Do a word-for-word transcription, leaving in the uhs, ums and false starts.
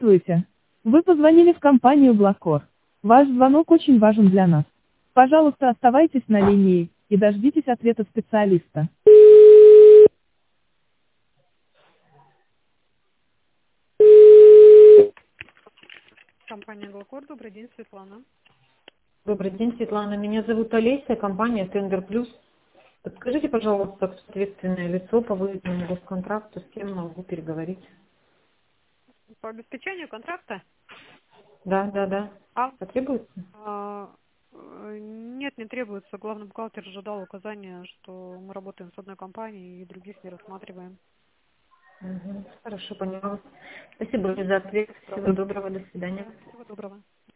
Здравствуйте. Вы позвонили в компанию Блакор. Ваш звонок очень важен для нас. Пожалуйста, оставайтесь на линии и дождитесь ответа специалиста. Компания Блакор, добрый день, Светлана. Добрый день, Светлана. Меня зовут Олеся, компания Тендер Плюс. Подскажите, пожалуйста, кто ответственное лицо по выведенному госконтракту, с кем могу переговорить? По обеспечению контракта? Да, да, да. А, Потребуется? а, э, нет, не требуется. Главный бухгалтер уже дал указание, что мы работаем с одной компанией и других не рассматриваем. Мгм. Хорошо, поняла. Спасибо за ответ. Всего доброго, до свидания. Да, всего доброго.